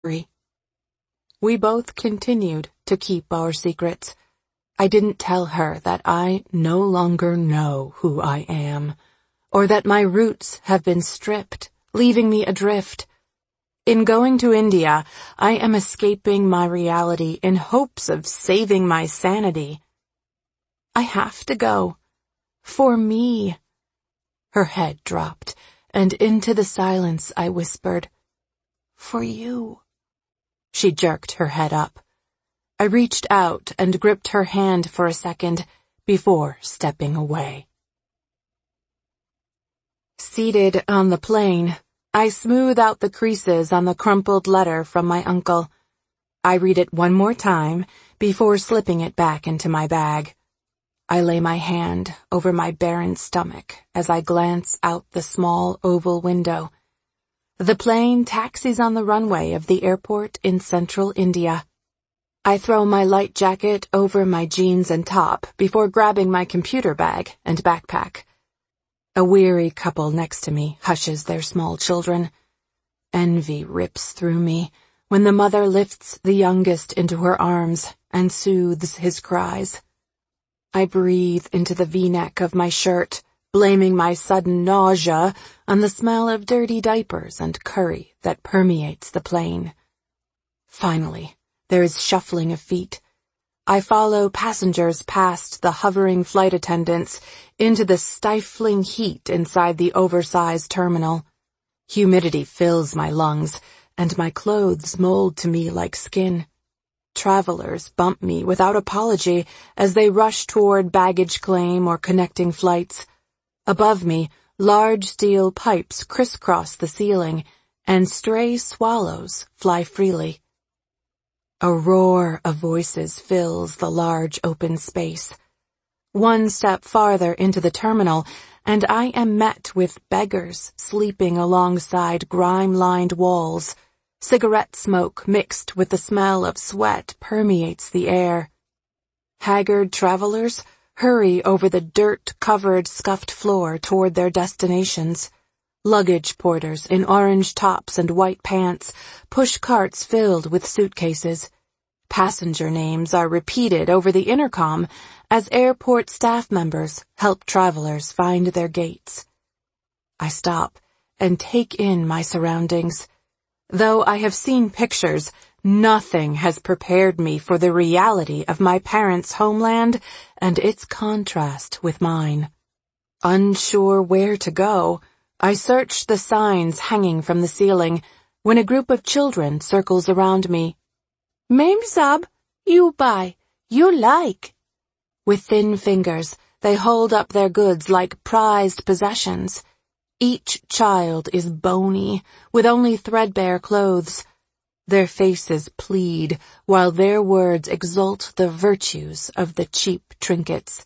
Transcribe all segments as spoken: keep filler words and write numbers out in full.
We both continued to keep our secrets. I didn't tell her that I no longer know who I am, or that my roots have been stripped, leaving me adrift. In going to India, I am escaping my reality in hopes of saving my sanity. I have to go. For me. Her head dropped, and into the silence I whispered, "For you." She jerked her head up. I reached out and gripped her hand for a second before stepping away. Seated on the plane, I smooth out the creases on the crumpled letter from my uncle. I read it one more time before slipping it back into my bag. I lay my hand over my barren stomach as I glance out the small oval window. The plane taxis on the runway of the airport in central India. I throw my light jacket over my jeans and top before grabbing my computer bag and backpack. A weary couple next to me hushes their small children. Envy rips through me when the mother lifts the youngest into her arms and soothes his cries. I breathe into the V-neck of my shirt, blaming my sudden nausea on the smell of dirty diapers and curry that permeates the plane. Finally, there is shuffling of feet. I follow passengers past the hovering flight attendants into the stifling heat inside the oversized terminal. Humidity fills my lungs, and my clothes mold to me like skin. Travelers bump me without apology as they rush toward baggage claim or connecting flights. Above me, large steel pipes crisscross the ceiling, and stray swallows fly freely. A roar of voices fills the large open space. One step farther into the terminal, and I am met with beggars sleeping alongside grime-lined walls. Cigarette smoke mixed with the smell of sweat permeates the air. Haggard travelers hurry over the dirt-covered, scuffed floor toward their destinations. Luggage porters in orange tops and white pants push carts filled with suitcases. Passenger names are repeated over the intercom as airport staff members help travelers find their gates. I stop and take in my surroundings. Though I have seen pictures, nothing has prepared me for the reality of my parents' homeland and its contrast with mine. Unsure where to go, I search the signs hanging from the ceiling when a group of children circles around me. "Mem sab, you buy, you like." With thin fingers, they hold up their goods like prized possessions. Each child is bony, with only threadbare clothes. Their faces plead, while their words exalt the virtues of the cheap trinkets.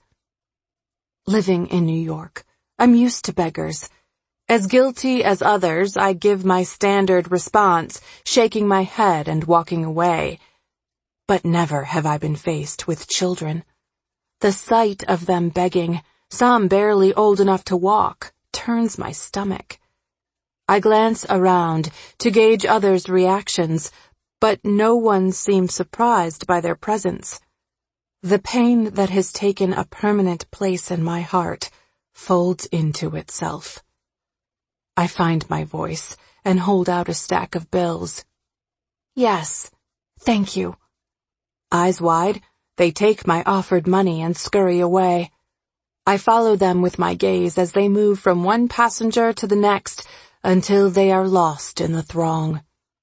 Living in New York, I'm used to beggars. As guilty as others, I give my standard response, shaking my head and walking away. But never have I been faced with children. The sight of them begging, some barely old enough to walk, turns my stomach. I glance around to gauge others' reactions, but no one seems surprised by their presence. The pain that has taken a permanent place in my heart folds into itself. I find my voice and hold out a stack of bills. "Yes, thank you." Eyes wide, they take my offered money and scurry away. I follow them with my gaze as they move from one passenger to the next until they are lost in the throng.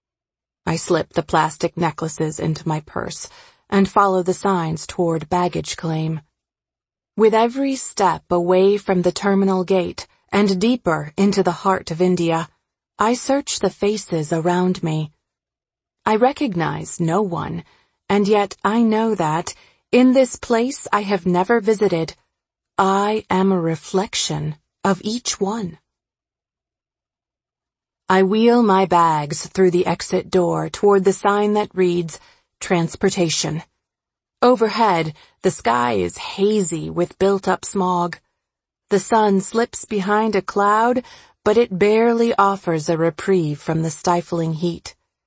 I slip the plastic necklaces into my purse and follow the signs toward baggage claim. With every step away from the terminal gate and deeper into the heart of India, I search the faces around me. I recognize no one, and yet I know that, in this place I have never visited, I am a reflection of each one. I wheel my bags through the exit door toward the sign that reads, Transportation. Overhead, the sky is hazy with built-up smog. The sun slips behind a cloud, but it barely offers a reprieve from the stifling heat.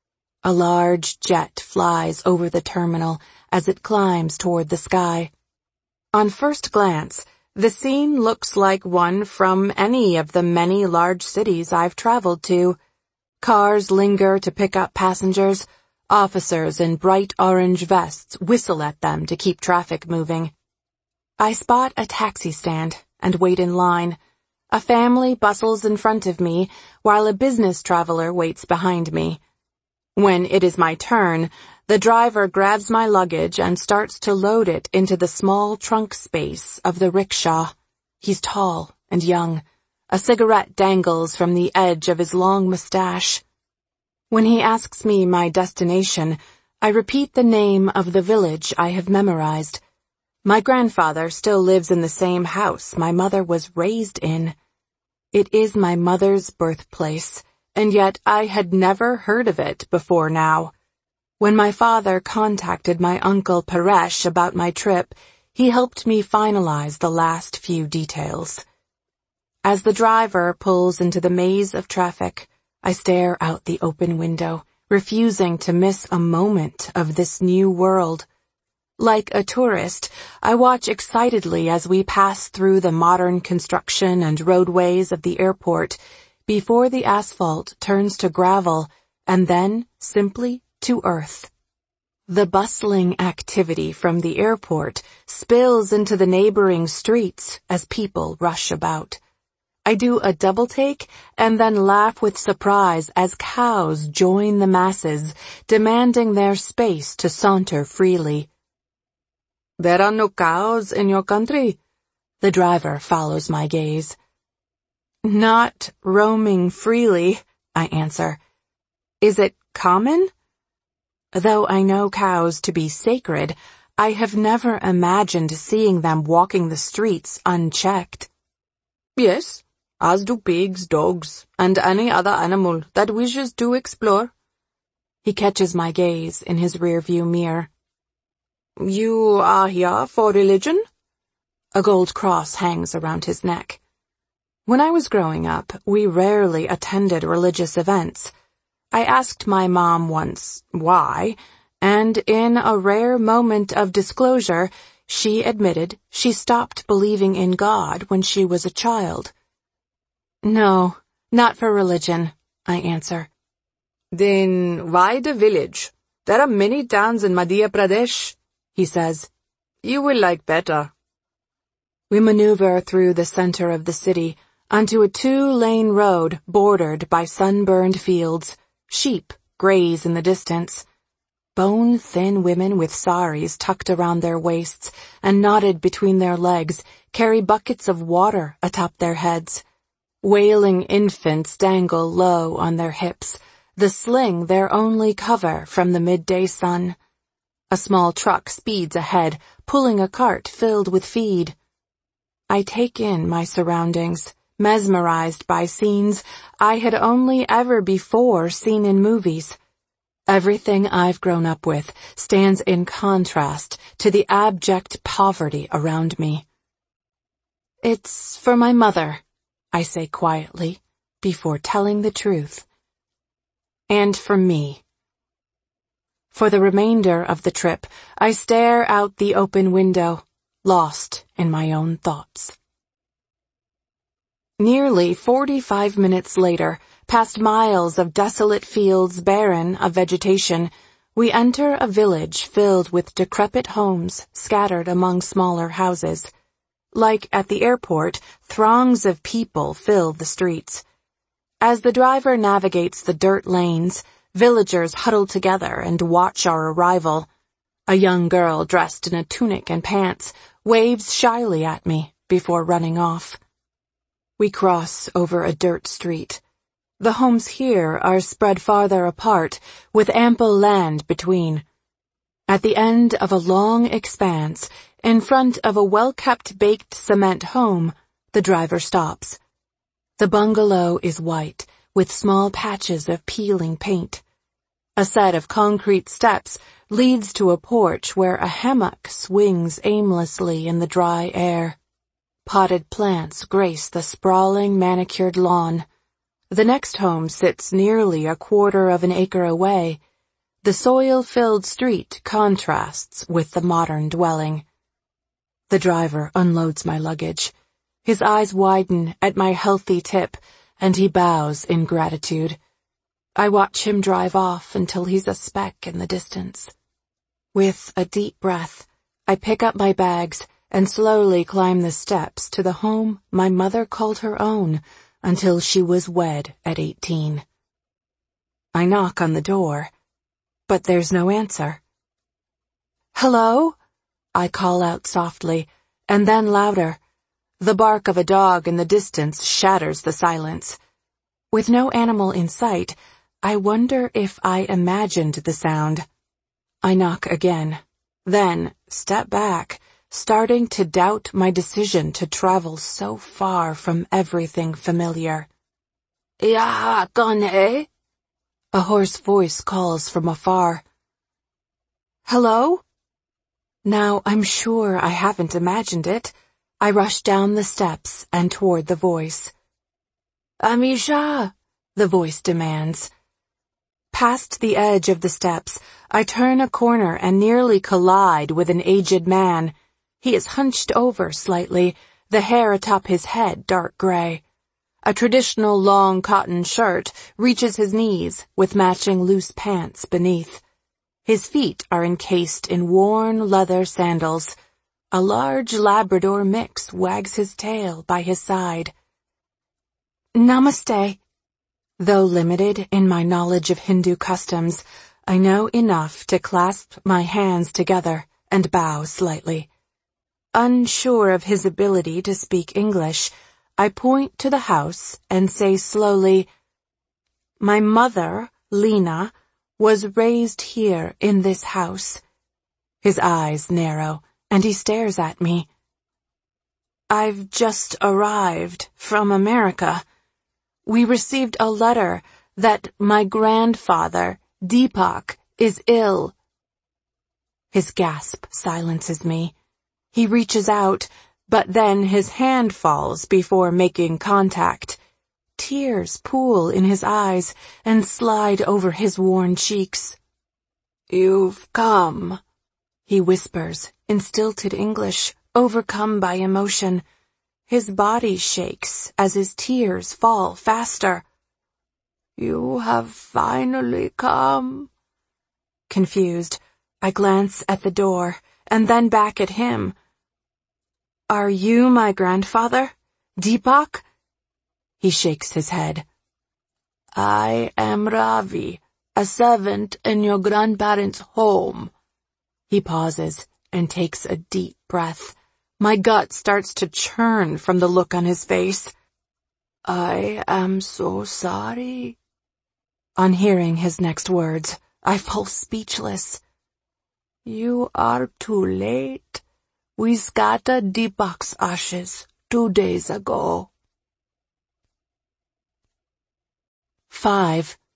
A large jet flies over the terminal as it climbs toward the sky. On first glance, the scene looks like one from any of the many large cities I've traveled to. Cars linger to pick up passengers. Officers in bright orange vests whistle at them to keep traffic moving. I spot a taxi stand and wait in line. A family bustles in front of me, while a business traveler waits behind me. When it is my turn, the driver grabs my luggage and starts to load it into the small trunk space of the rickshaw. He's tall and young. A cigarette dangles from the edge of his long mustache. When he asks me my destination, I repeat the name of the village I have memorized. My grandfather still lives in the same house my mother was raised in. It is my mother's birthplace, and yet I had never heard of it before now. When my father contacted my uncle Paresh about my trip, he helped me finalize the last few details. As the driver pulls into the maze of traffic, I stare out the open window, refusing to miss a moment of this new world. Like a tourist, I watch excitedly as we pass through the modern construction and roadways of the airport before the asphalt turns to gravel and then simply to earth. The bustling activity from the airport spills into the neighboring streets as people rush about. I do a double take and then laugh with surprise as cows join the masses, demanding their space to saunter freely. "There are no cows in your country?" The driver follows my gaze. "Not roaming freely," I answer. "Is it common?" Though I know cows to be sacred, I have never imagined seeing them walking the streets unchecked. "Yes, as do pigs, dogs, and any other animal that wishes to explore." He catches my gaze in his rearview mirror. "You are here for religion?" A gold cross hangs around his neck. When I was growing up, we rarely attended religious events. I asked my mom once why, and in a rare moment of disclosure, she admitted she stopped believing in God when she was a child. "No, not for religion," I answer. "Then why the village? There are many towns in Madhya Pradesh," he says. "You will like better." We maneuver through the center of the city onto a two-lane road bordered by sunburned fields. Sheep graze in the distance. Bone-thin women with saris tucked around their waists and knotted between their legs carry buckets of water atop their heads. Wailing infants dangle low on their hips, the sling their only cover from the midday sun. A small truck speeds ahead, pulling a cart filled with feed. I take in my surroundings, mesmerized by scenes I had only ever before seen in movies. Everything I've grown up with stands in contrast to the abject poverty around me. "It's for my mother," I say quietly, before telling the truth. "And for me." For the remainder of the trip, I stare out the open window, lost in my own thoughts. Nearly forty-five minutes later, past miles of desolate fields barren of vegetation, we enter a village filled with decrepit homes scattered among smaller houses. Like at the airport, throngs of people fill the streets. As the driver navigates the dirt lanes, villagers huddle together and watch our arrival. A young girl dressed in a tunic and pants waves shyly at me before running off. We cross over a dirt street. The homes here are spread farther apart, with ample land between. At the end of a long expanse, in front of a well-kept baked cement home, the driver stops. The bungalow is white, with small patches of peeling paint. A set of concrete steps leads to a porch where a hammock swings aimlessly in the dry air. Potted plants grace the sprawling, manicured lawn. The next home sits nearly a quarter of an acre away. The soil-filled street contrasts with the modern dwelling. The driver unloads my luggage. His eyes widen at my healthy tip, and he bows in gratitude. I watch him drive off until he's a speck in the distance. With a deep breath, I pick up my bags and slowly climb the steps to the home my mother called her own until she was wed at eighteen. I knock on the door, but there's no answer. "Hello?" I call out softly, and then louder. The bark of a dog in the distance shatters the silence. With no animal in sight, I wonder if I imagined the sound. I knock again, then step back, starting to doubt my decision to travel so far from everything familiar. "Ya, Connie?" A hoarse voice calls from afar. "Hello?" Now I'm sure I haven't imagined it. I rush down the steps and toward the voice. "Amisha," the voice demands. Past the edge of the steps, I turn a corner and nearly collide with an aged man. He is hunched over slightly, the hair atop his head dark gray. A traditional long cotton shirt reaches his knees with matching loose pants beneath. His feet are encased in worn leather sandals. A large Labrador mix wags his tail by his side. "Namaste." Though limited in my knowledge of Hindu customs, I know enough to clasp my hands together and bow slightly. Unsure of his ability to speak English, I point to the house and say slowly, "My mother, Lena, was raised here in this house." His eyes narrow, and he stares at me. "I've just arrived from America. We received a letter that my grandfather, Deepak, is ill." His gasp silences me. He reaches out, but then his hand falls before making contact. Tears pool in his eyes and slide over his worn cheeks. "You've come," he whispers in stilted English, overcome by emotion. His body shakes as his tears fall faster. "You have finally come." Confused, I glance at the door and then back at him. "Are you my grandfather, Deepak?" He shakes his head. "I am Ravi, a servant in your grandparents' home." He pauses and takes a deep breath. My gut starts to churn from the look on his face. "I am so sorry." On hearing his next words, I fall speechless. "You are too late. We scattered Deepak's ashes two days ago." Five.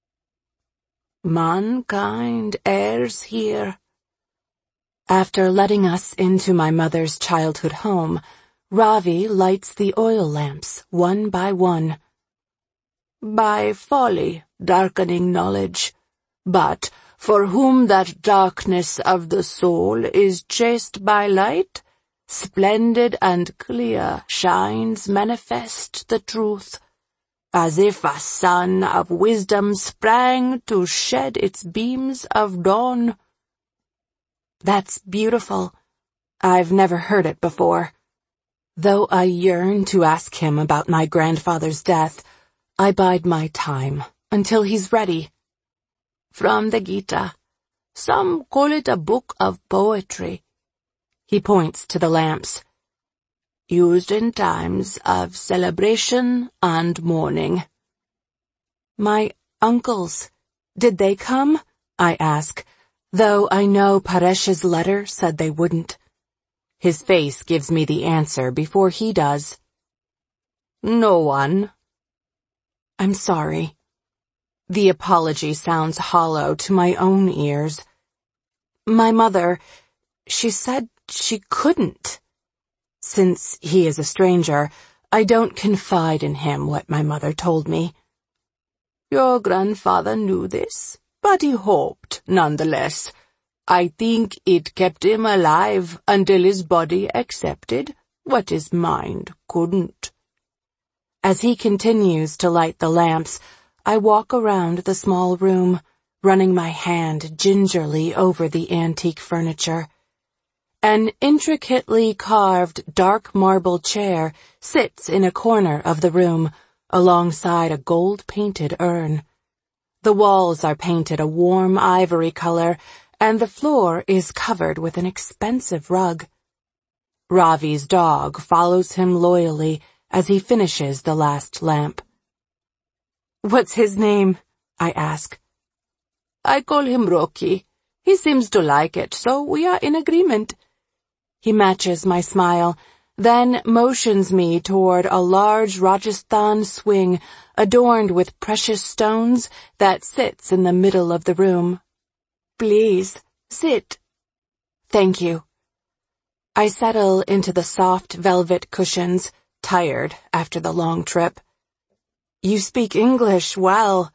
Mankind errs here. After letting us into my mother's childhood home, Ravi lights the oil lamps one by one. "By folly darkening knowledge, but for whom that darkness of the soul is chased by light, splendid and clear shines manifest the truth, as if a sun of wisdom sprang to shed its beams of dawn." That's beautiful. I've never heard it before. Though I yearn to ask him about my grandfather's death, I bide my time until he's ready. "From the Gita. Some call it a book of poetry." He points to the lamps. "Used in times of celebration and mourning." "My uncles, did they come?" I ask, though I know Paresh's letter said they wouldn't. His face gives me the answer before he does. "No one." I'm sorry. The apology sounds hollow to my own ears. My mother, she said she couldn't. Since he is a stranger, I don't confide in him what my mother told me. "Your grandfather knew this?" but he hoped nonetheless. I think it kept him alive until his body accepted what his mind couldn't. As he continues to light the lamps, I walk around the small room, running my hand gingerly over the antique furniture. An intricately carved dark marble chair sits in a corner of the room, alongside a gold-painted urn. The walls are painted a warm ivory color, and the floor is covered with an expensive rug. Ravi's dog follows him loyally as he finishes the last lamp. "What's his name?" I ask. "I call him Rocky. He seems to like it, so we are in agreement." He matches my smile, then motions me toward a large Rajasthan swing adorned with precious stones that sits in the middle of the room. "Please, sit." "Thank you." I settle into the soft velvet cushions, tired after the long trip. "You speak English well."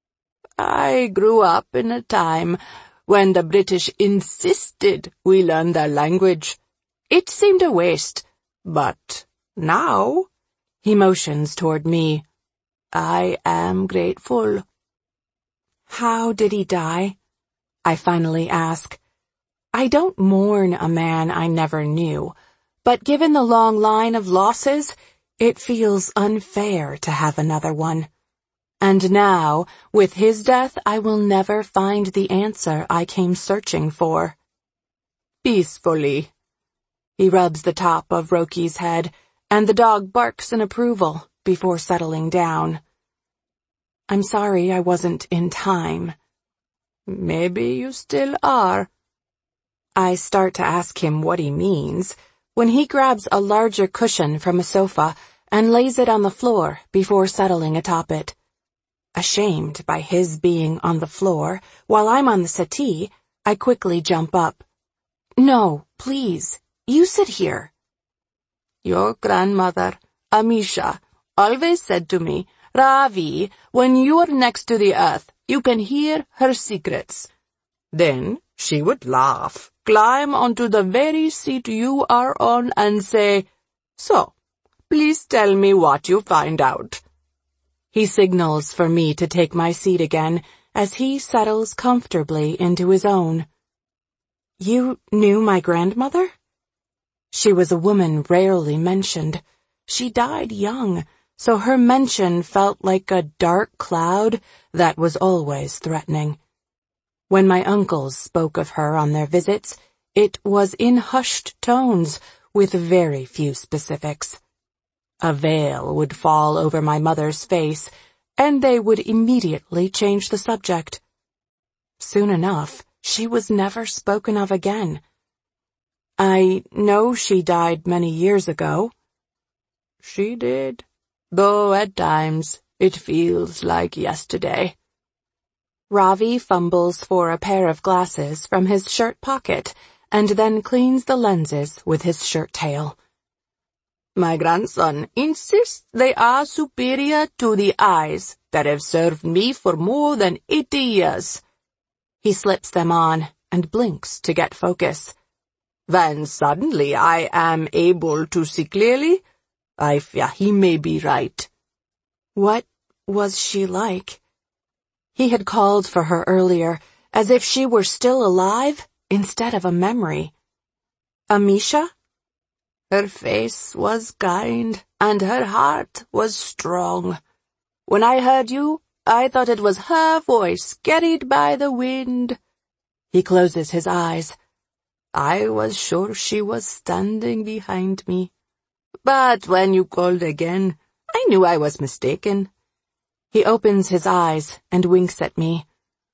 "I grew up in a time when the British insisted we learn their language. It seemed a waste, but now," he motions toward me, "I am grateful." "How did he die?" I finally ask. I don't mourn a man I never knew, but given the long line of losses, it feels unfair to have another one. And now, with his death, I will never find the answer I came searching for. "Peacefully." He rubs the top of Rocky's head, and the dog barks in approval before settling down. "I'm sorry I wasn't in time." "Maybe you still are." I start to ask him what he means, when he grabs a larger cushion from a sofa and lays it on the floor before settling atop it. Ashamed by his being on the floor while I'm on the settee, I quickly jump up. "No, please, you sit here." "Your grandmother, Amisha, always said to me, 'Ravi, when you're next to the earth, you can hear her secrets.' Then she would laugh, climb onto the very seat you are on and say, 'So, please tell me what you find out.'" He signals for me to take my seat again as he settles comfortably into his own. "You knew my grandmother?" She was a woman rarely mentioned. She died young, so her mention felt like a dark cloud that was always threatening. When my uncles spoke of her on their visits, it was in hushed tones, with very few specifics. A veil would fall over my mother's face, and they would immediately change the subject. Soon enough, she was never spoken of again. "I know she died many years ago." "She did, though at times it feels like yesterday." Ravi fumbles for a pair of glasses from his shirt pocket and then cleans the lenses with his shirt tail. "My grandson insists they are superior to the eyes that have served me for more than eighty years. He slips them on and blinks to get focus. When suddenly I am able to see clearly, I fear he may be right." What was she like? He had called for her earlier, as if she were still alive instead of a memory. "Amisha?" "Her face was kind, and her heart was strong. When I heard you, I thought it was her voice carried by the wind." He closes his eyes. "I was sure she was standing behind me. But when you called again, I knew I was mistaken." He opens his eyes and winks at me.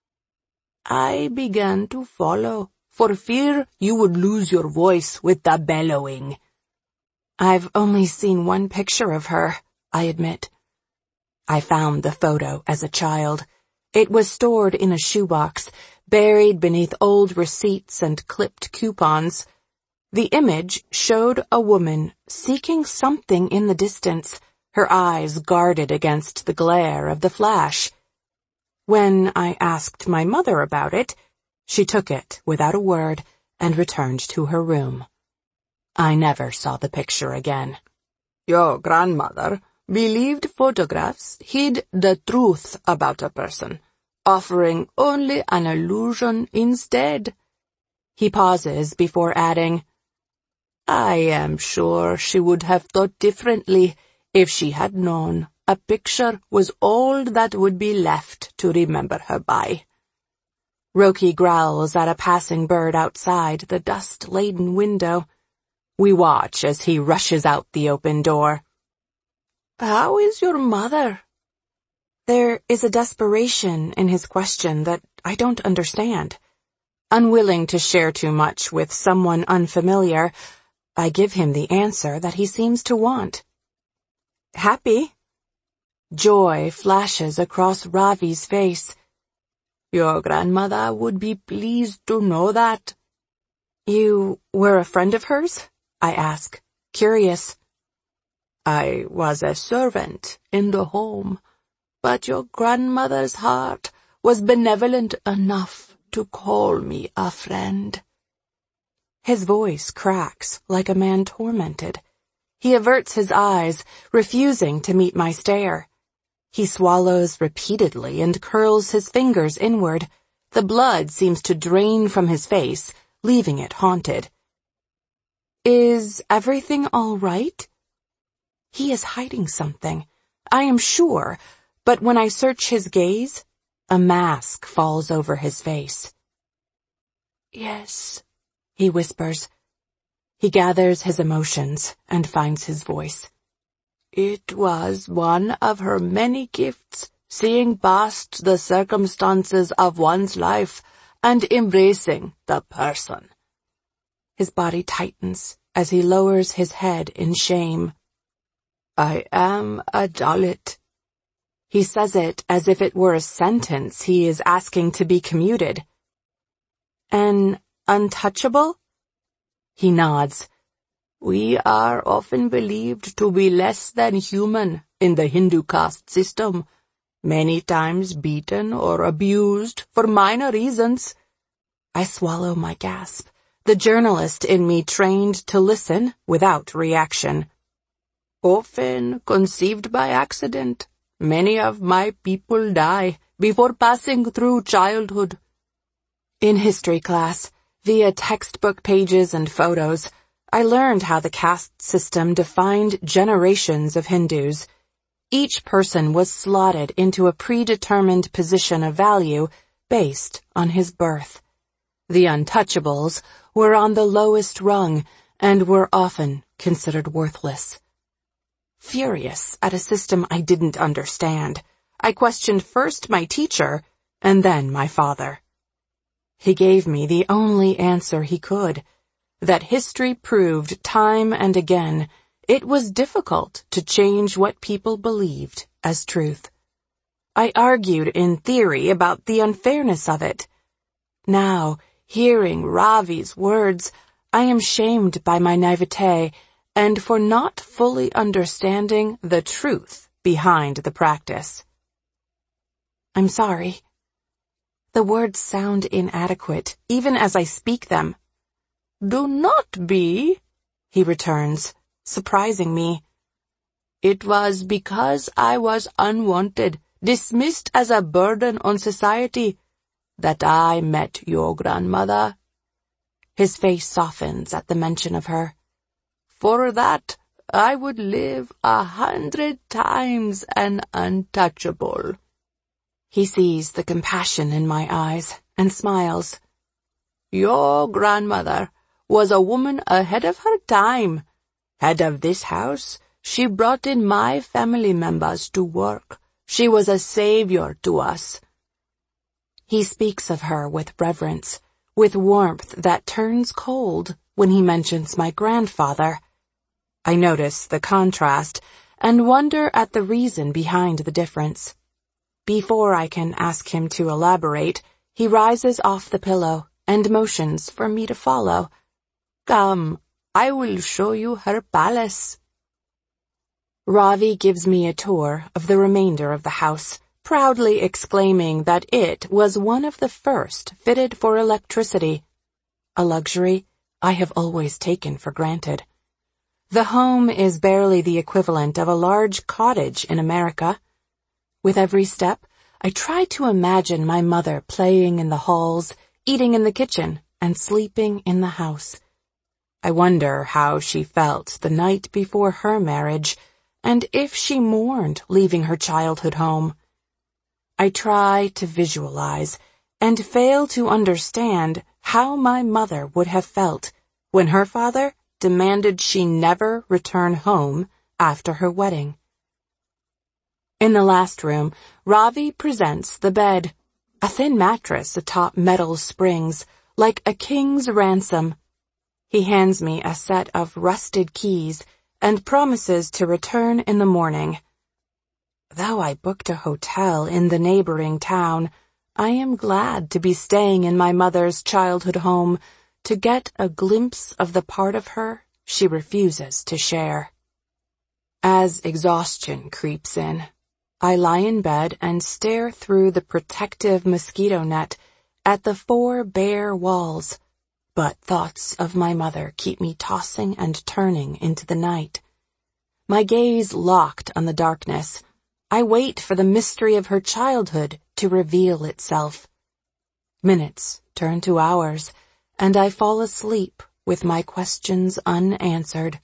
"I began to follow, for fear you would lose your voice with the bellowing." "I've only seen one picture of her," I admit. I found the photo as a child. It was stored in a shoebox, buried beneath old receipts and clipped coupons. The image showed a woman seeking something in the distance, her eyes guarded against the glare of the flash. When I asked my mother about it, she took it without a word and returned to her room. I never saw the picture again. Your grandmother believed photographs hid the truth about a person, offering only an illusion instead. He pauses before adding, I am sure she would have thought differently if she had known a picture was all that would be left to remember her by. Roki growls at a passing bird outside the dust-laden window. We watch as he rushes out the open door. How is your mother? There is a desperation in his question that I don't understand. Unwilling to share too much with someone unfamiliar, I give him the answer that he seems to want. Happy? Joy flashes across Ravi's face. Your grandmother would be pleased to know that. You were a friend of hers? I ask, curious. I was a servant in the home, but your grandmother's heart was benevolent enough to call me a friend. His voice cracks like a man tormented. He averts his eyes, refusing to meet my stare. He swallows repeatedly and curls his fingers inward. The blood seems to drain from his face, leaving it haunted. Is everything all right? He is hiding something, I am sure, but when I search his gaze, a mask falls over his face. Yes, he whispers. He gathers his emotions and finds his voice. It was one of her many gifts, seeing past the circumstances of one's life and embracing the person. His body tightens as he lowers his head in shame. I am a Dalit. He says it as if it were a sentence he is asking to be commuted. An untouchable? He nods. We are often believed to be less than human in the Hindu caste system, many times beaten or abused for minor reasons. I swallow my gasp. The journalist in me trained to listen without reaction. Often conceived by accident, many of my people die before passing through childhood. In history class, via textbook pages and photos, I learned how the caste system defined generations of Hindus. Each person was slotted into a predetermined position of value based on his birth. The untouchables were on the lowest rung and were often considered worthless. Furious at a system I didn't understand, I questioned first my teacher and then my father. He gave me the only answer he could, that history proved time and again it was difficult to change what people believed as truth. I argued in theory about the unfairness of it. Now, hearing Ravi's words, I am shamed by my naivete and for not fully understanding the truth behind the practice. I'm sorry. The words sound inadequate, even as I speak them. Do not be, he returns, surprising me. It was because I was unwanted, dismissed as a burden on society, that I met your grandmother. His face softens at the mention of her. For that, I would live a hundred times an untouchable. He sees the compassion in my eyes and smiles. Your grandmother was a woman ahead of her time. Head of this house, she brought in my family members to work. She was a savior to us. He speaks of her with reverence, with warmth that turns cold when he mentions my grandfather. I notice the contrast and wonder at the reason behind the difference. Before I can ask him to elaborate, he rises off the pillow and motions for me to follow. Come, I will show you her palace. Ravi gives me a tour of the remainder of the house, proudly exclaiming that it was one of the first fitted for electricity, a luxury I have always taken for granted. The home is barely the equivalent of a large cottage in America. With every step, I try to imagine my mother playing in the halls, eating in the kitchen, and sleeping in the house. I wonder how she felt the night before her marriage, and if she mourned leaving her childhood home. I try to visualize, and fail to understand how my mother would have felt when her father demanded she never return home after her wedding. In the last room, Ravi presents the bed, a thin mattress atop metal springs, like a king's ransom. He hands me a set of rusted keys and promises to return in the morning. Though I booked a hotel in the neighboring town, I am glad to be staying in my mother's childhood home to get a glimpse of the part of her she refuses to share. As exhaustion creeps in, I lie in bed and stare through the protective mosquito net at the four bare walls, but thoughts of my mother keep me tossing and turning into the night. My gaze locked on the darkness, I wait for the mystery of her childhood to reveal itself. Minutes turn to hours, and I fall asleep with my questions unanswered.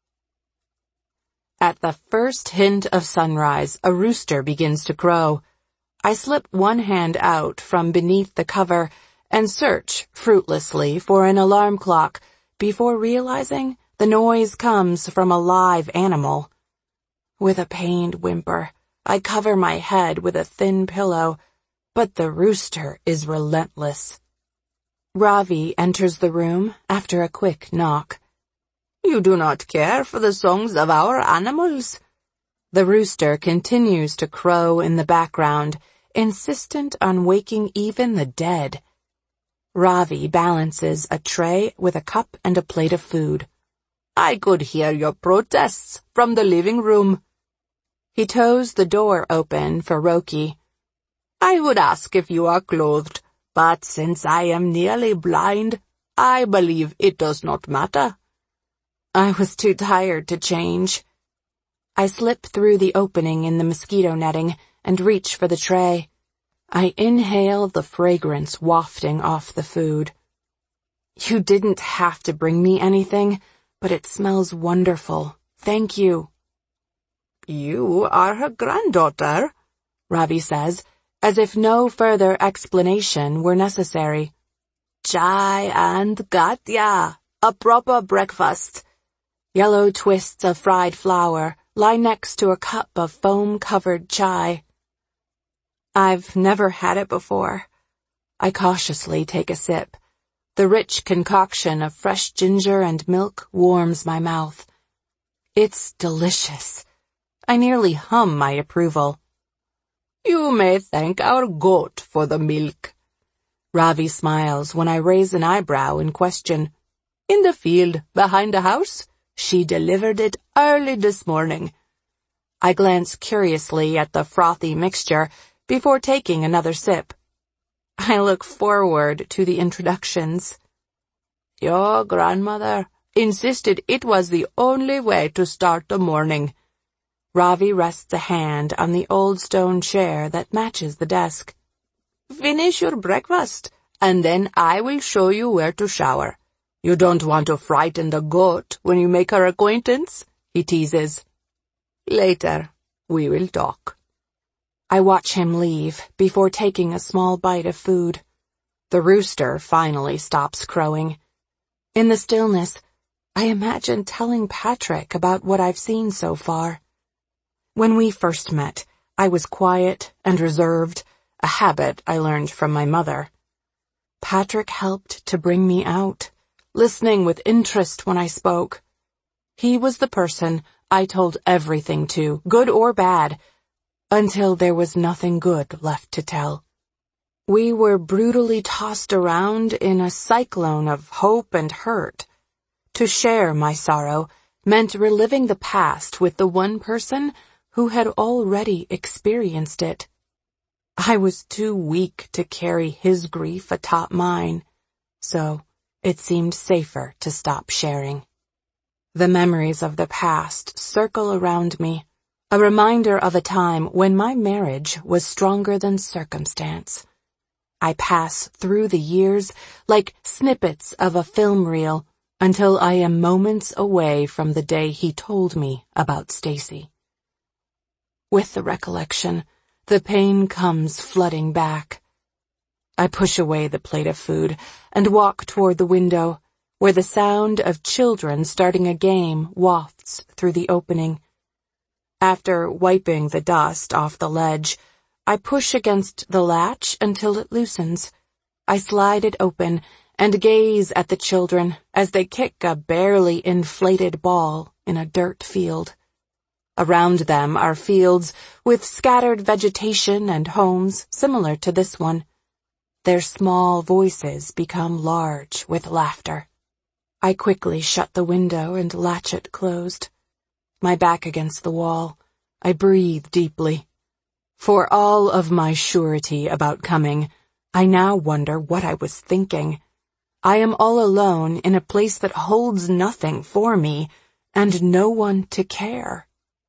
At the first hint of sunrise, a rooster begins to crow. I slip one hand out from beneath the cover and search fruitlessly for an alarm clock before realizing the noise comes from a live animal. With a pained whimper, I cover my head with a thin pillow, but the rooster is relentless. Ravi enters the room after a quick knock. You do not care for the songs of our animals? The rooster continues to crow in the background, insistent on waking even the dead. Ravi balances a tray with a cup and a plate of food. I could hear your protests from the living room. He toes the door open for Roki. I would ask if you are clothed, but since I am nearly blind, I believe it does not matter. I was too tired to change. I slip through the opening in the mosquito netting and reach for the tray. I inhale the fragrance wafting off the food. You didn't have to bring me anything, but it smells wonderful. Thank you. You are her granddaughter, Ravi says, as if no further explanation were necessary. Chai and Katya, a proper breakfast. Yellow twists of fried flour lie next to a cup of foam-covered chai. I've never had it before. I cautiously take a sip. The rich concoction of fresh ginger and milk warms my mouth. It's delicious. I nearly hum my approval. You may thank our goat for the milk. Ravi smiles when I raise an eyebrow in question. In the field behind the house, she delivered it early this morning. I glance curiously at the frothy mixture before taking another sip. I look forward to the introductions. Your grandmother insisted it was the only way to start the morning. Ravi rests a hand on the old stone chair that matches the desk. Finish your breakfast, and then I will show you where to shower. You don't want to frighten the goat when you make her acquaintance, he teases. Later, we will talk. I watch him leave before taking a small bite of food. The rooster finally stops crowing. In the stillness, I imagine telling Patrick about what I've seen so far. When we first met, I was quiet and reserved, a habit I learned from my mother. Patrick helped to bring me out, listening with interest when I spoke. He was the person I told everything to, good or bad, until there was nothing good left to tell. We were brutally tossed around in a cyclone of hope and hurt. To share my sorrow meant reliving the past with the one person who had already experienced it. I was too weak to carry his grief atop mine, so it seemed safer to stop sharing. The memories of the past circle around me, a reminder of a time when my marriage was stronger than circumstance. I pass through the years like snippets of a film reel until I am moments away from the day he told me about Stacy. With the recollection, the pain comes flooding back. I push away the plate of food and walk toward the window, where the sound of children starting a game wafts through the opening. After wiping the dust off the ledge, I push against the latch until it loosens. I slide it open and gaze at the children as they kick a barely inflated ball in a dirt field. Around them are fields with scattered vegetation and homes similar to this one. Their small voices become large with laughter. I quickly shut the window and latch it closed. My back against the wall, I breathe deeply. For all of my surety about coming, I now wonder what I was thinking. I am all alone in a place that holds nothing for me, and no one to care.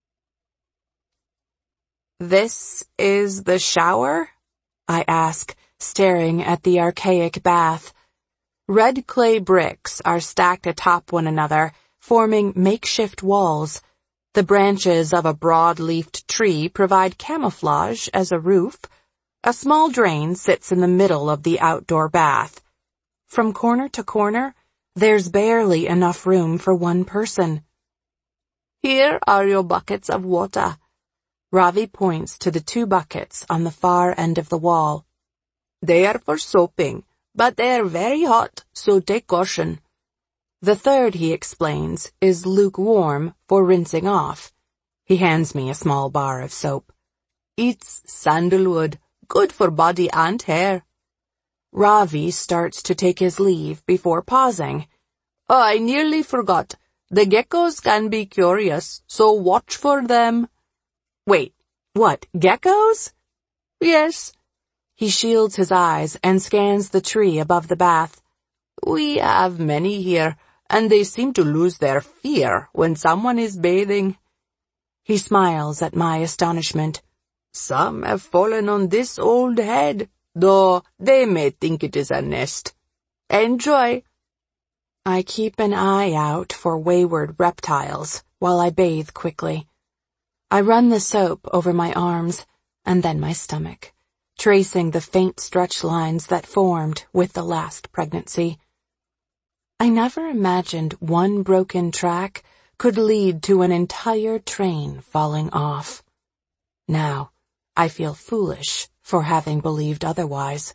"This is the shower?" I ask, staring at the archaic bath. Red clay bricks are stacked atop one another, forming makeshift walls. The branches of a broad-leafed tree provide camouflage as a roof. A small drain sits in the middle of the outdoor bath. From corner to corner, there's barely enough room for one person. "Here are your buckets of water." Ravi points to the two buckets on the far end of the wall. "They are for soaping, but they are very hot, so take caution." The third, he explains, is lukewarm for rinsing off. He hands me a small bar of soap. "It's sandalwood, good for body and hair." Ravi starts to take his leave before pausing. "Oh, I nearly forgot. The geckos can be curious, so watch for them." "Wait, what, geckos?" "Yes." He shields his eyes and scans the tree above the bath. "We have many here, and they seem to lose their fear when someone is bathing." He smiles at my astonishment. "Some have fallen on this old head, though they may think it is a nest. Enjoy." I keep an eye out for wayward reptiles while I bathe quickly. I run the soap over my arms and then my stomach, tracing the faint stretch lines that formed with the last pregnancy. I never imagined one broken track could lead to an entire train falling off. Now, I feel foolish for having believed otherwise.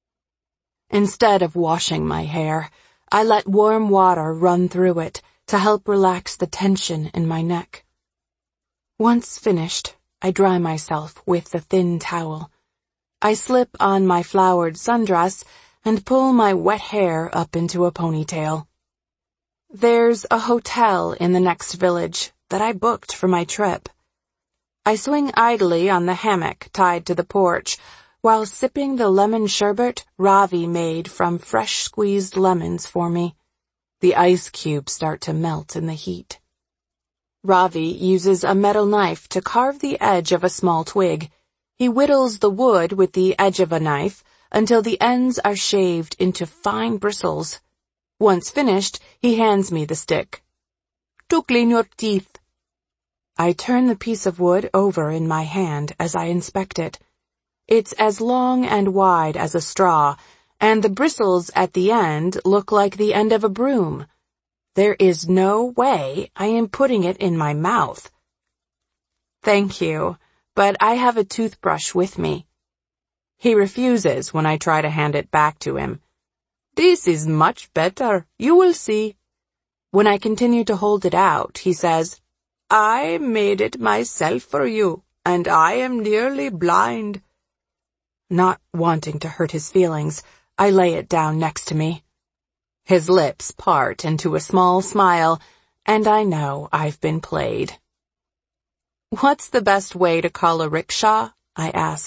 Instead of washing my hair, I let warm water run through it to help relax the tension in my neck. Once finished, I dry myself with the thin towel. I slip on my flowered sundress and pull my wet hair up into a ponytail. There's a hotel in the next village that I booked for my trip. I swing idly on the hammock tied to the porch while sipping the lemon sherbet Ravi made from fresh squeezed lemons for me. The ice cubes start to melt in the heat. Ravi uses a metal knife to carve the edge of a small twig. He whittles the wood with the edge of a knife until the ends are shaved into fine bristles. Once finished, he hands me the stick. "To clean your teeth." I turn the piece of wood over in my hand as I inspect it. It's as long and wide as a straw, and the bristles at the end look like the end of a broom. There is no way I am putting it in my mouth. "Thank you, but I have a toothbrush with me." He refuses when I try to hand it back to him. "This is much better, you will see." When I continue to hold it out, he says, "I made it myself for you, and I am nearly blind." Not wanting to hurt his feelings, I lay it down next to me. His lips part into a small smile, and I know I've been played. "What's the best way to call a rickshaw?" I ask.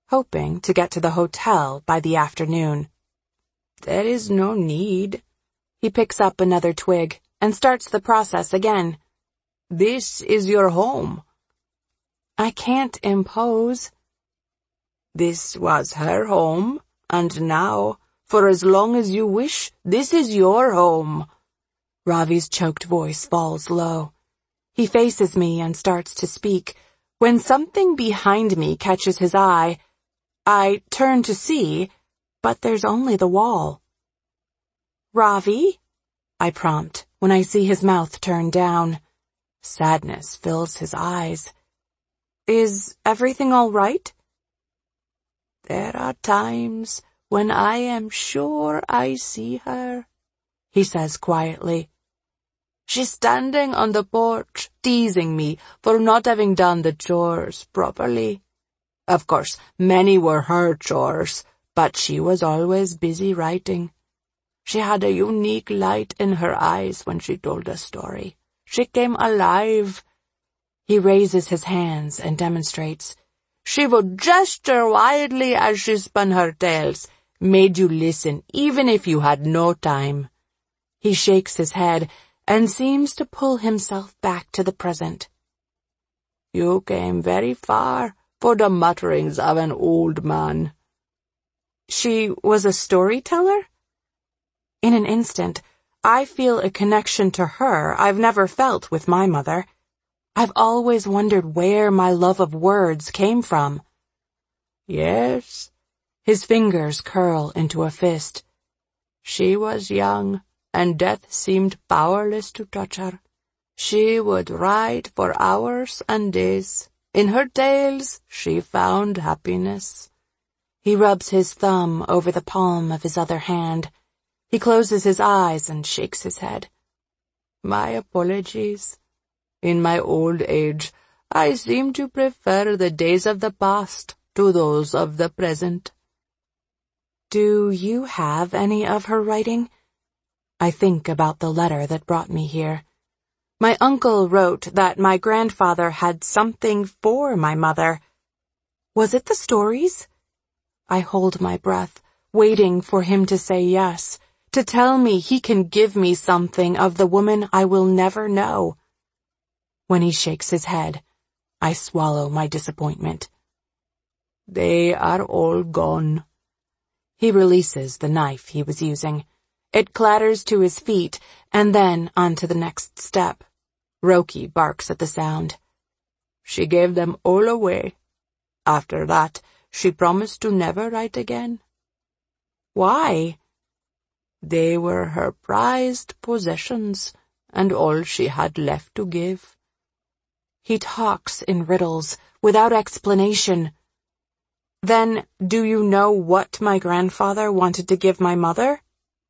hoping to get to the hotel by the afternoon. There is no need. He picks up another twig and starts the process again. This is your home. I can't impose. This was her home, and now, for as long as you wish, this is your home. Ravi's choked voice falls low. He faces me and starts to speak, when something behind me catches his eye. I turn to see, but there's only the wall. Ravi? I prompt when I see his mouth turn down. Sadness fills his eyes. Is everything all right? There are times when I am sure I see her, he says quietly. She's standing on the porch, teasing me for not having done the chores properly. Of course, many were her chores, but she was always busy writing. She had a unique light in her eyes when she told a story. She came alive. He raises his hands and demonstrates. She would gesture wildly as she spun her tales, made you listen even if you had no time. He shakes his head and seems to pull himself back to the present. You came very far for the mutterings of an old man. She was a storyteller? In an instant, I feel a connection to her I've never felt with my mother. I've always wondered where my love of words came from. Yes. His fingers curl into a fist. She was young, and death seemed powerless to touch her. She would write for hours and days. In her tales, she found happiness. He rubs his thumb over the palm of his other hand. He closes his eyes and shakes his head. My apologies. In my old age, I seem to prefer the days of the past to those of the present. Do you have any of her writing? I think about the letter that brought me here. My uncle wrote that my grandfather had something for my mother. Was it the stories? I hold my breath, waiting for him to say yes, to tell me he can give me something of the woman I will never know. When he shakes his head, I swallow my disappointment. They are all gone. He releases the knife he was using. It clatters to his feet, and then onto the next step. Roki barks at the sound. She gave them all away. After that, she promised to never write again. Why? They were her prized possessions, and all she had left to give. He talks in riddles, without explanation. Then, do you know what my grandfather wanted to give my mother?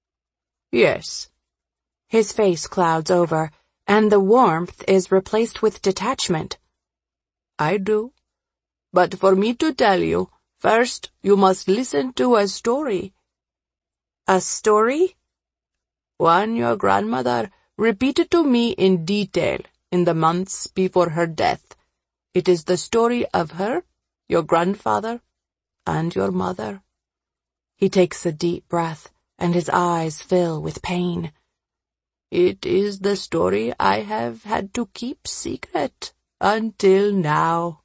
Yes. His face clouds over, and the warmth is replaced with detachment. I do. But for me to tell you, first you must listen to a story. A story? One your grandmother repeated to me in detail in the months before her death. It is the story of her, your grandfather, and your mother. He takes a deep breath, and his eyes fill with pain. It is the story I have had to keep secret until now.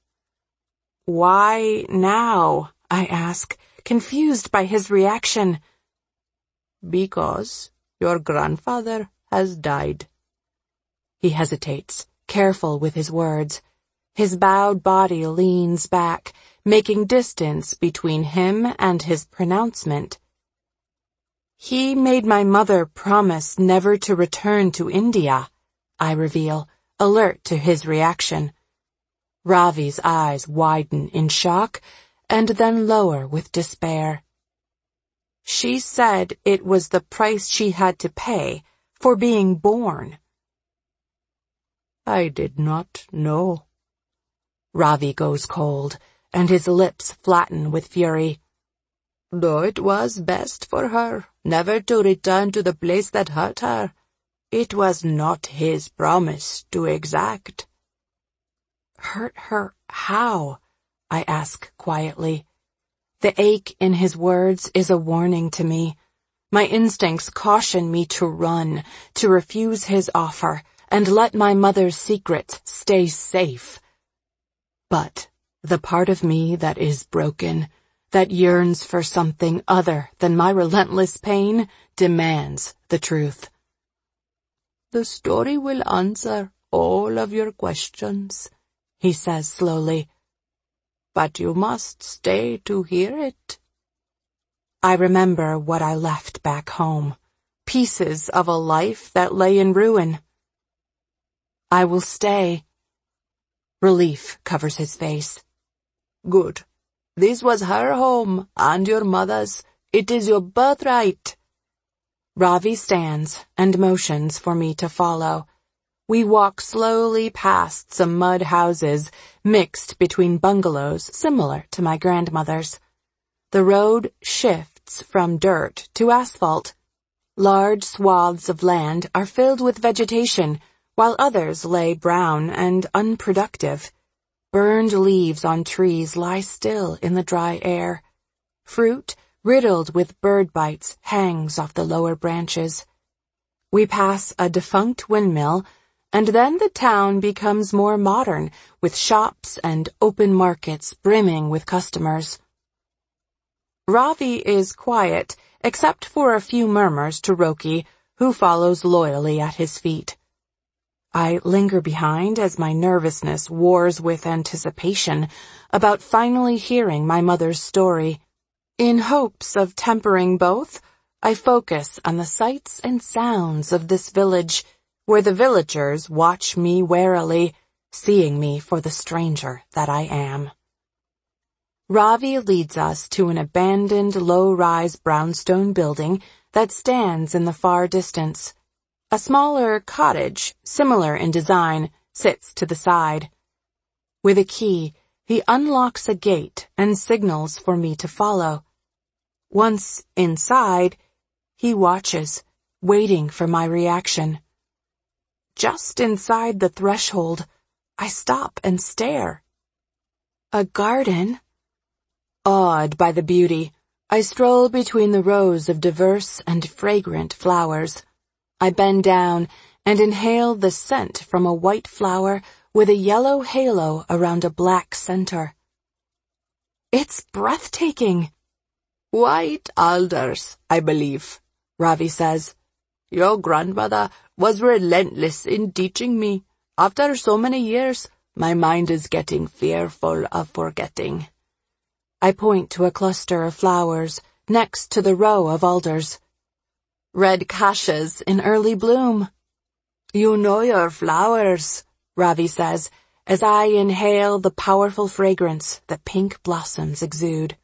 Why now? I ask, confused by his reaction. Because your grandfather has died. He hesitates, careful with his words. His bowed body leans back, making distance between him and his pronouncement. He made my mother promise never to return to India, I reveal, alert to his reaction. Ravi's eyes widen in shock, and then lower with despair. She said it was the price she had to pay for being born. I did not know. Ravi goes cold, and his lips flatten with fury. Though it was best for her never to return to the place that hurt her, it was not his promise to exact. Hurt her how? I ask quietly. The ache in his words is a warning to me. My instincts caution me to run, to refuse his offer, and let my mother's secret stay safe. But the part of me that is broken, that yearns for something other than my relentless pain, demands the truth. The story will answer all of your questions, he says slowly. But you must stay to hear it. I remember what I left back home, pieces of a life that lay in ruin. I will stay. Relief covers his face. Good. This was her home, and your mother's. It is your birthright. Ravi stands and motions for me to follow. We walk slowly past some mud houses, mixed between bungalows similar to my grandmother's. The road shifts from dirt to asphalt. Large swaths of land are filled with vegetation, while others lay brown and unproductive. Burned leaves on trees lie still in the dry air. Fruit, riddled with bird bites, hangs off the lower branches. We pass a defunct windmill, and then the town becomes more modern, with shops and open markets brimming with customers. Ravi is quiet, except for a few murmurs to Roki, who follows loyally at his feet. I linger behind as my nervousness wars with anticipation about finally hearing my mother's story. In hopes of tempering both, I focus on the sights and sounds of this village, where the villagers watch me warily, seeing me for the stranger that I am. Ravi leads us to an abandoned low-rise brownstone building that stands in the far distance. A smaller cottage, similar in design, sits to the side. With a key, he unlocks a gate and signals for me to follow. Once inside, he watches, waiting for my reaction. Just inside the threshold, I stop and stare. A garden? Awed by the beauty, I stroll between the rows of diverse and fragrant flowers. I bend down and inhale the scent from a white flower with a yellow halo around a black center. It's breathtaking. White alders, I believe, Ravi says. Your grandmother was relentless in teaching me. After so many years, my mind is getting fearful of forgetting. I point to a cluster of flowers next to the row of alders. Red cassias in early bloom. You know your flowers, Ravi says, as I inhale the powerful fragrance that pink blossoms exude.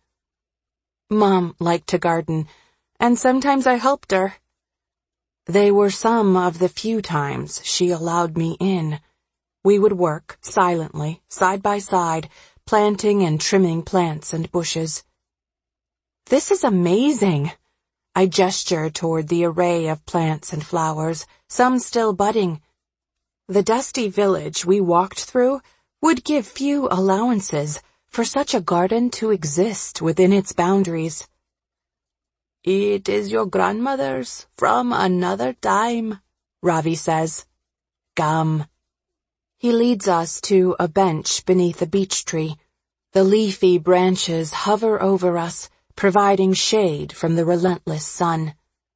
Mom liked to garden, and sometimes I helped her. They were some of the few times she allowed me in. We would work silently, side by side, planting and trimming plants and bushes. This is amazing. I gesture toward the array of plants and flowers, some still budding. The dusty village we walked through would give few allowances for such a garden to exist within its boundaries. It is your grandmother's from another time, Ravi says. Gum. He leads us to a bench beneath a beech tree. The leafy branches hover over us, providing shade from the relentless sun.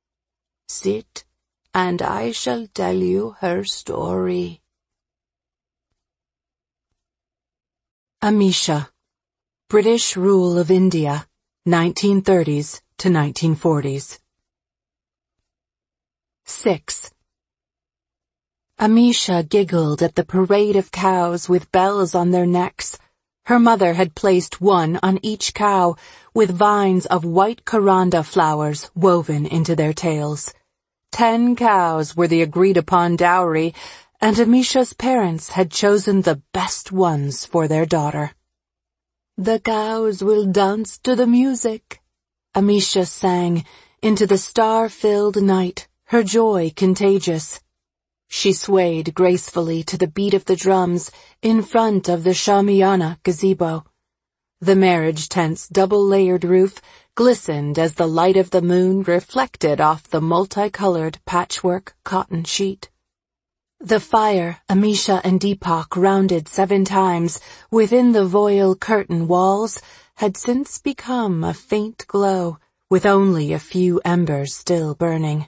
Sit, and I shall tell you her story. Amisha. British rule of India, nineteen thirties to nineteen forties. Six. Amisha giggled at the parade of cows with bells on their necks. Her mother had placed one on each cow, with vines of white coranda flowers woven into their tails. Ten cows were the agreed-upon dowry, and Amisha's parents had chosen the best ones for their daughter. The cows will dance to the music, Amisha sang into the star-filled night, her joy contagious. She swayed gracefully to the beat of the drums in front of the Shamiana gazebo. The marriage tent's double-layered roof glistened as the light of the moon reflected off the multicolored patchwork cotton sheet. The fire Amisha and Deepak rounded seven times within the voile curtain walls had since become a faint glow, with only a few embers still burning.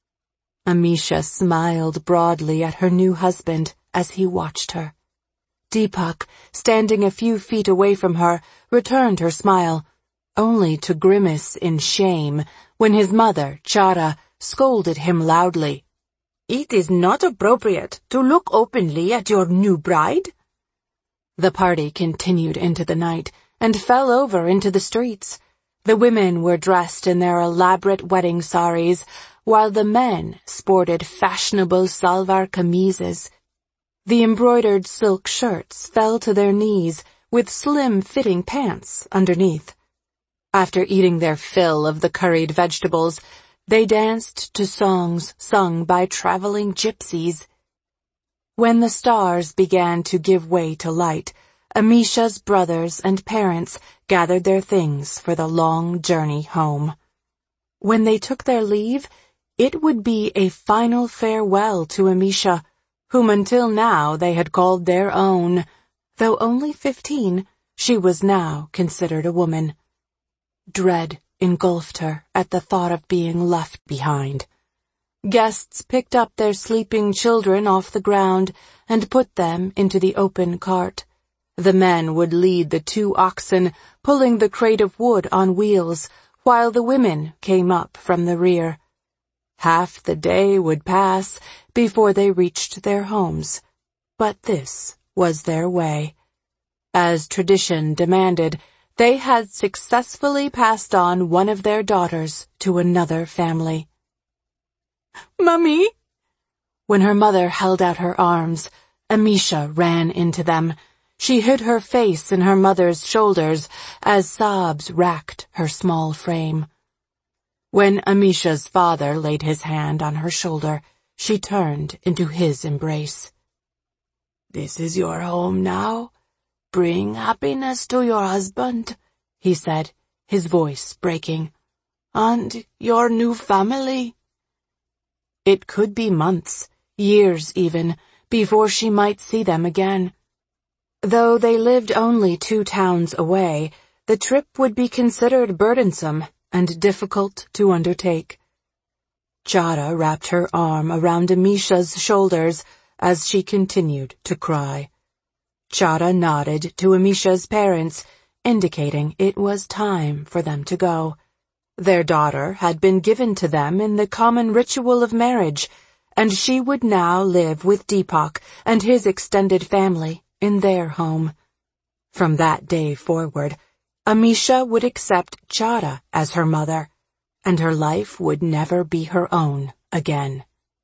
Amisha smiled broadly at her new husband as he watched her. Deepak, standing a few feet away from her, returned her smile, only to grimace in shame when his mother, Chara, scolded him loudly. "It is not appropriate to look openly at your new bride." The party continued into the night and fell over into the streets. The women were dressed in their elaborate wedding saris, while the men sported fashionable salwar kameezes. The embroidered silk shirts fell to their knees, with slim-fitting pants underneath. After eating their fill of the curried vegetables, they danced to songs sung by traveling gypsies. When the stars began to give way to light, Amisha's brothers and parents gathered their things for the long journey home. When they took their leave, it would be a final farewell to Amisha, whom until now they had called their own. Though only fifteen, she was now considered a woman. Dread engulfed her at the thought of being left behind. Guests picked up their sleeping children off the ground and put them into the open cart. The men would lead the two oxen, pulling the crate of wood on wheels, while the women came up from the rear. Half the day would pass before they reached their homes, but this was their way. As tradition demanded, they had successfully passed on one of their daughters to another family. "Mummy!" When her mother held out her arms, Amisha ran into them. She hid her face in her mother's shoulders as sobs racked her small frame. When Amisha's father laid his hand on her shoulder, she turned into his embrace. "This is your home now. Bring happiness to your husband," he said, his voice breaking. "And your new family." It could be months, years even, before she might see them again. Though they lived only two towns away, the trip would be considered burdensome and difficult to undertake. Chara wrapped her arm around Amisha's shoulders as she continued to cry. Chara nodded to Amisha's parents, indicating it was time for them to go. Their daughter had been given to them in the common ritual of marriage, and she would now live with Deepak and his extended family in their home. From that day forward, Amisha would accept Chara as her mother, and her life would never be her own again.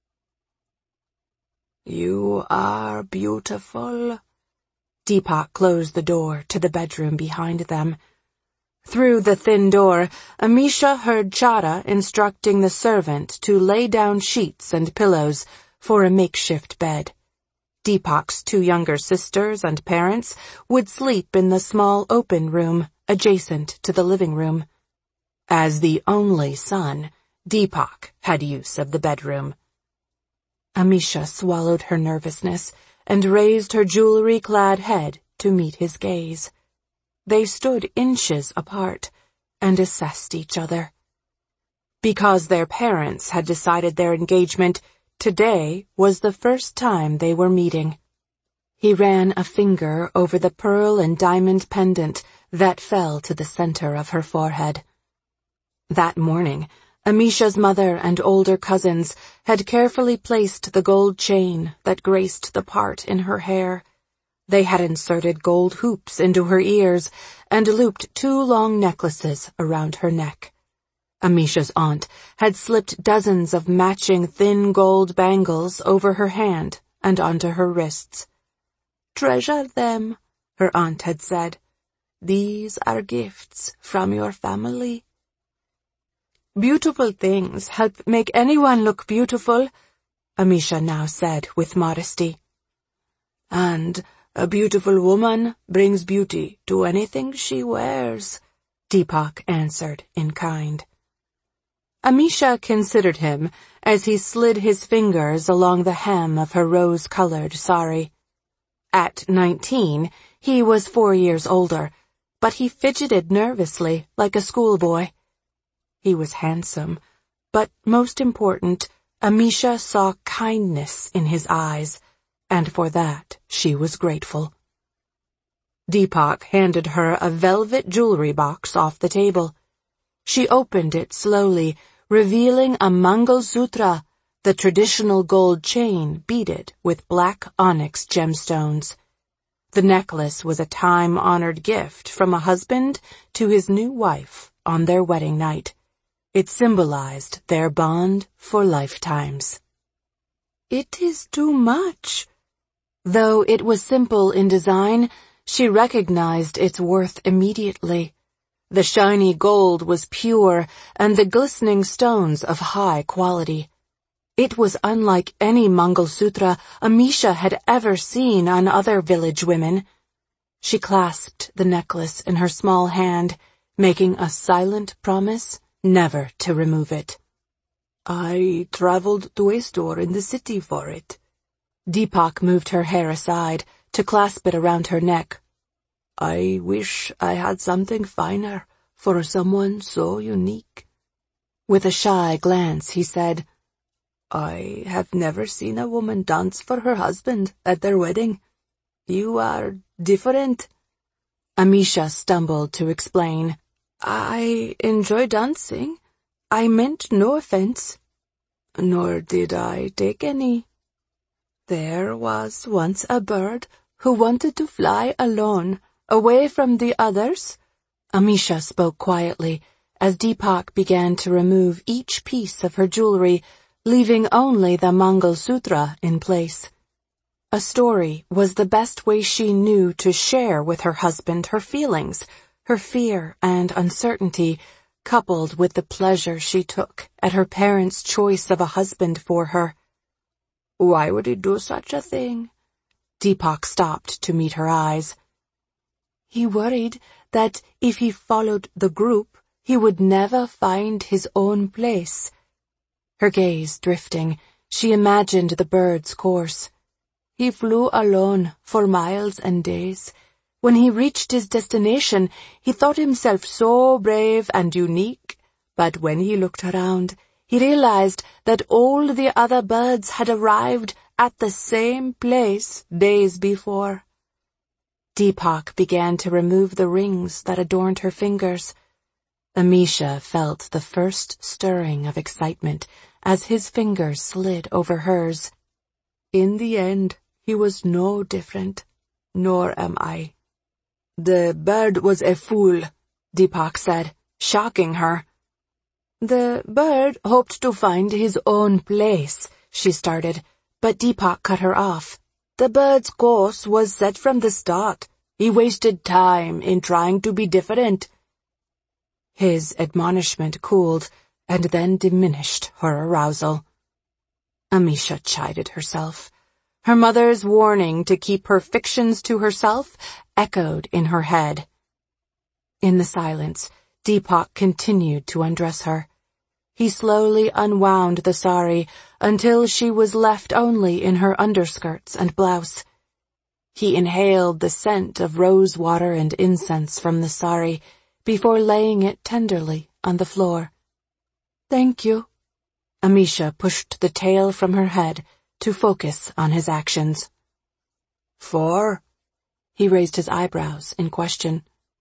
"You are beautiful." Deepak closed the door to the bedroom behind them. Through the thin door, Amisha heard Chara instructing the servant to lay down sheets and pillows for a makeshift bed. Deepak's two younger sisters and parents would sleep in the small open room adjacent to the living room. As the only son, Deepak had use of the bedroom. Amisha swallowed her nervousness and raised her jewelry-clad head to meet his gaze. They stood inches apart and assessed each other. Because their parents had decided their engagement, today was the first time they were meeting. He ran a finger over the pearl and diamond pendant that fell to the center of her forehead. That morning, Amisha's mother and older cousins had carefully placed the gold chain that graced the part in her hair. They had inserted gold hoops into her ears and looped two long necklaces around her neck. Amisha's aunt had slipped dozens of matching thin gold bangles over her hand and onto her wrists. "Treasure them," her aunt had said. "These are gifts from your family." "Beautiful things help make anyone look beautiful," Amisha now said with modesty. "And A beautiful woman brings beauty to anything she wears, Deepak answered in kind. Amisha considered him as he slid his fingers along the hem of her rose-colored sari. At nineteen, he was four years older, but he fidgeted nervously like a schoolboy. He was handsome, but most important, Amisha saw kindness in his eyes, and for that she was grateful. Deepak handed her a velvet jewelry box off the table. She opened it slowly, revealing a Mangal Sutra, the traditional gold chain beaded with black onyx gemstones. The necklace was a time-honored gift from a husband to his new wife on their wedding night. It symbolized their bond for lifetimes. It is too much. Though it was simple in design, she recognized its worth immediately. The shiny gold was pure and the glistening stones of high quality. It was unlike any Mangal Sutra Amisha had ever seen on other village women. She clasped the necklace in her small hand, making a silent promise never to remove it. I traveled to a store in the city for it. Deepak moved her hair aside to clasp it around her neck. I wish I had something finer for someone so unique. With a shy glance, he said, I have never seen a woman dance for her husband at their wedding. You are different. Amisha stumbled to explain. I enjoy dancing. I meant no offense. Nor did I take any. There was once a bird who wanted to fly alone, away from the others. Amisha spoke quietly as Deepak began to remove each piece of her jewelry, leaving only the Mangal Sutra in place. A story was the best way she knew to share with her husband her feelings, her fear and uncertainty, coupled with the pleasure she took at her parents' choice of a husband for her. Why would he do such a thing? Deepak stopped to meet her eyes. He worried that if he followed the group, he would never find his own place. Her gaze drifting, she imagined the bird's course. He flew alone for miles and days. When he reached his destination, he thought himself so brave and unique, but when he looked around, he realized that all the other birds had arrived at the same place days before. Deepak began to remove the rings that adorned her fingers. Amisha felt the first stirring of excitement as his fingers slid over hers. In the end, he was no different, nor am I. The bird was a fool, Deepak said, shocking her. The bird hoped to find his own place, she started, but Deepak cut her off. The bird's course was set from the start. He wasted time in trying to be different. His admonishment cooled and then diminished her arousal. Amisha chided herself. Her mother's warning to keep her fictions to herself echoed in her head. In the silence, Deepak continued to undress her. He slowly unwound the sari until she was left only in her underskirts and blouse. He inhaled the scent of rose water and incense from the sari before laying it tenderly on the floor. Thank you. Amisha pushed the tail from her head to focus on his actions. For? He raised his eyebrows in question.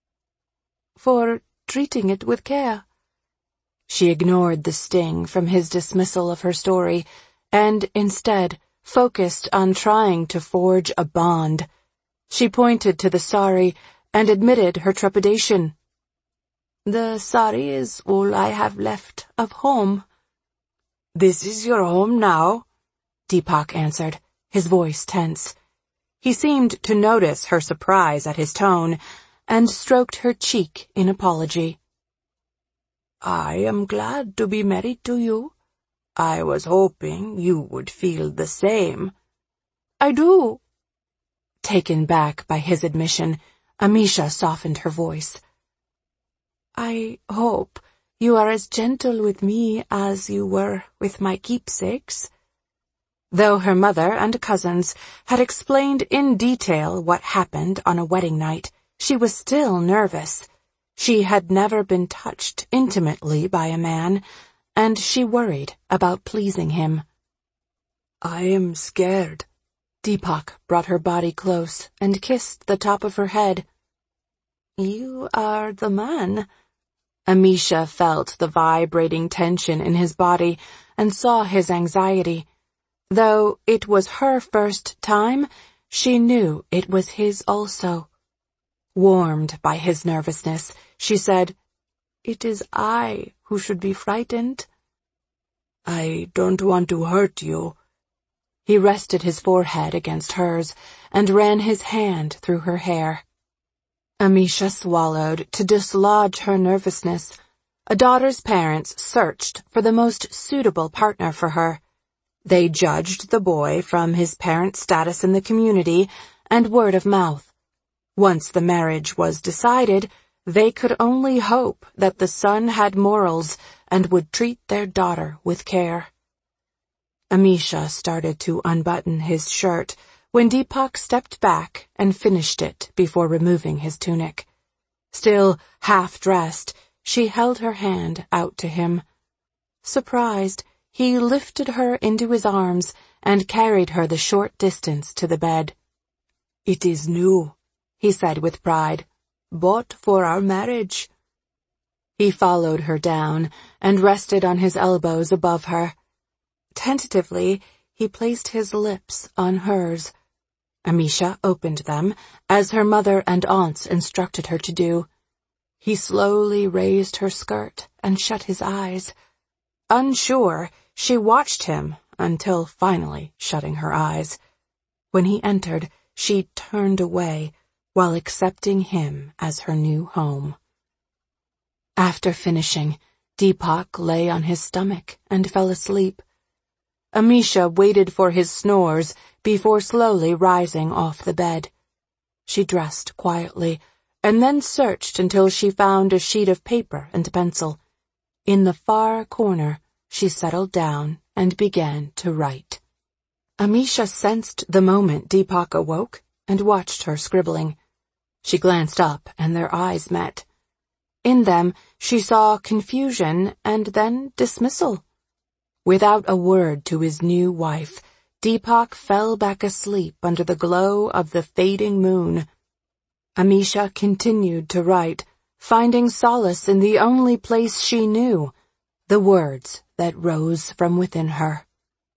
For treating it with care. She ignored the sting from his dismissal of her story and, instead, focused on trying to forge a bond. She pointed to the sari and admitted her trepidation. The sari is all I have left of home. This is your home now? Deepak answered, his voice tense. He seemed to notice her surprise at his tone and stroked her cheek in apology. I am glad to be married to you. I was hoping you would feel the same. I do. Taken back by his admission, Amisha softened her voice. I hope you are as gentle with me as you were with my keepsakes. Though her mother and cousins had explained in detail what happened on a wedding night, she was still nervous. She had never been touched intimately by a man, and she worried about pleasing him. I am scared. Deepak brought her body close and kissed the top of her head. You are the man. Amisha felt the vibrating tension in his body and saw his anxiety. Though it was her first time, she knew it was his also. Warmed by his nervousness, she said, It is I who should be frightened. I don't want to hurt you. He rested his forehead against hers and ran his hand through her hair. Amisha swallowed to dislodge her nervousness. A daughter's parents searched for the most suitable partner for her. They judged the boy from his parents' status in the community and word of mouth. Once the marriage was decided, they could only hope that the son had morals and would treat their daughter with care. Amisha started to unbutton his shirt when Deepak stepped back and finished it before removing his tunic. Still half-dressed, she held her hand out to him. Surprised, he lifted her into his arms and carried her the short distance to the bed. It is new, he said with pride, bought for our marriage. He followed her down and rested on his elbows above her. Tentatively, he placed his lips on hers. Amisha opened them, as her mother and aunts instructed her to do. He slowly raised her skirt and shut his eyes. Unsure, she watched him until finally shutting her eyes. When he entered, she turned away while accepting him as her new home. After finishing, Deepak lay on his stomach and fell asleep. Amisha waited for his snores before slowly rising off the bed. She dressed quietly and then searched until she found a sheet of paper and pencil. In the far corner, she settled down and began to write. Amisha sensed the moment Deepak awoke and watched her scribbling. She glanced up and their eyes met. In them, she saw confusion and then dismissal. Without a word to his new wife, Deepak fell back asleep under the glow of the fading moon. Amisha continued to write, finding solace in the only place she knew, the words that rose from within her.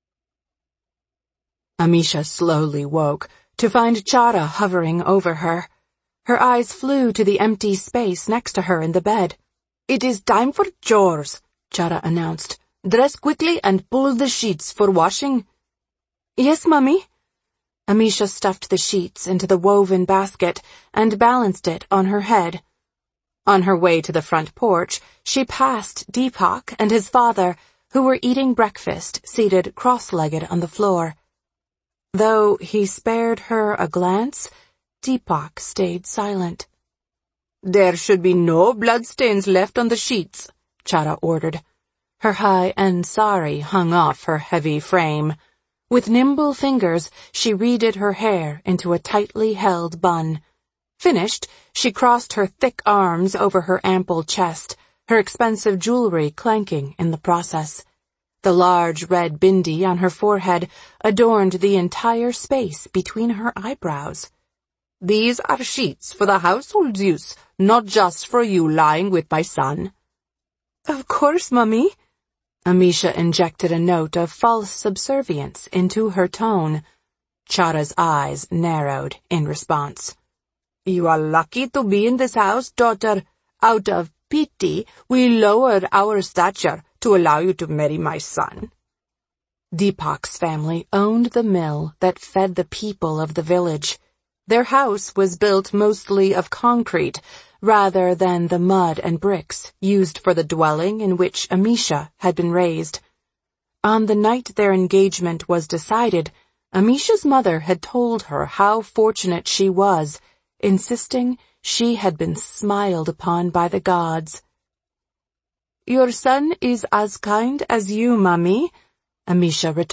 Amisha slowly woke to find Chara hovering over her. Her eyes flew to the empty space next to her in the bed. It is time for chores, Chara announced. Dress quickly and pull the sheets for washing. Yes, Mummy. Amisha stuffed the sheets into the woven basket and balanced it on her head. On her way to the front porch, she passed Deepak and his father, who were eating breakfast seated cross-legged on the floor. Though he spared her a glance, Deepak stayed silent. There should be no bloodstains left on the sheets, Chara ordered. Her high-end sari hung off her heavy frame. With nimble fingers, she reeded her hair into a tightly held bun. Finished, she crossed her thick arms over her ample chest, her expensive jewelry clanking in the process. The large red bindi on her forehead adorned the entire space between her eyebrows. These are sheets for the household's use, not just for you lying with my son. Of course, Mummy. Amisha injected a note of false subservience into her tone. Chara's eyes narrowed in response. You are lucky to be in this house, daughter. Out of pity, we lowered our stature to allow you to marry my son. Deepak's family owned the mill that fed the people of the village. Their house was built mostly of concrete, rather than the mud and bricks used for the dwelling in which Amisha had been raised. On the night their engagement was decided, Amisha's mother had told her how fortunate she was, insisting she had been smiled upon by the gods. "Your son is as kind as you, Mummy," Amisha returned.